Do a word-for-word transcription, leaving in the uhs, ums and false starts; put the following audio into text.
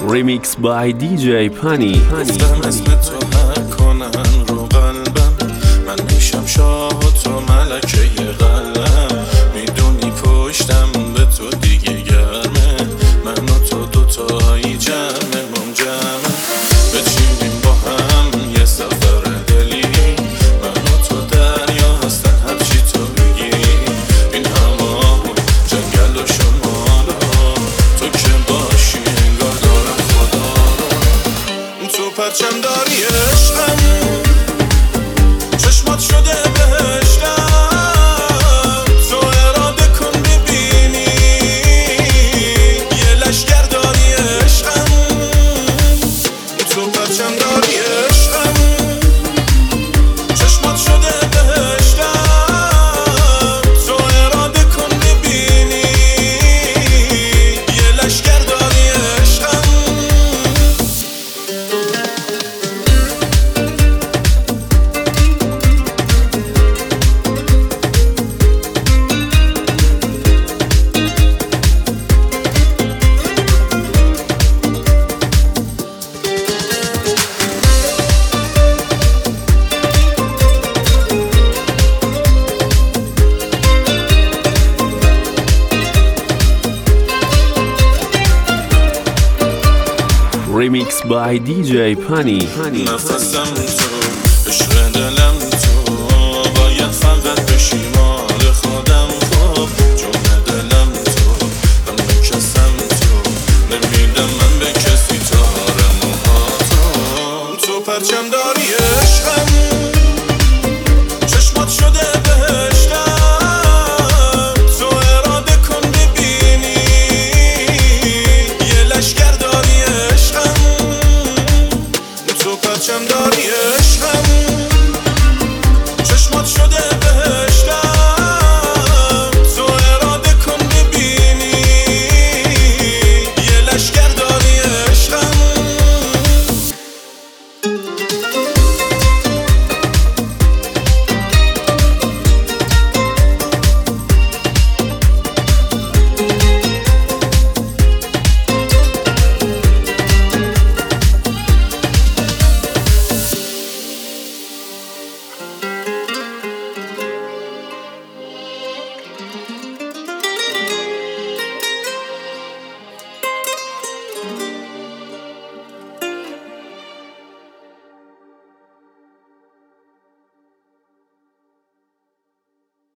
Remix by دی جی پانی. گفتم اسم تو هر کنن رو قلبم، من میشم شاه و تو ملکه قلم. میدونی پشتم به تو دیگه گرمه، من و تو دوتایی جمع منجمه. بچینیم با هم یه سفر دلی، من و تو دریا هستن هرچی تو بگی. این همه جنگل و شمالا، تو که باشی انگار دارم خدا رو. تو پرچم داری عشقم، چشمات شده بهشتم. تو اراده کن ببینی یه لشگر داری عشقم. تو پرچم داری عشقم، چشمات شده بهشتم. تو اراده کن ببینی یه لشگر داری عشقم. Remix by دی جی پانی. نفسم تو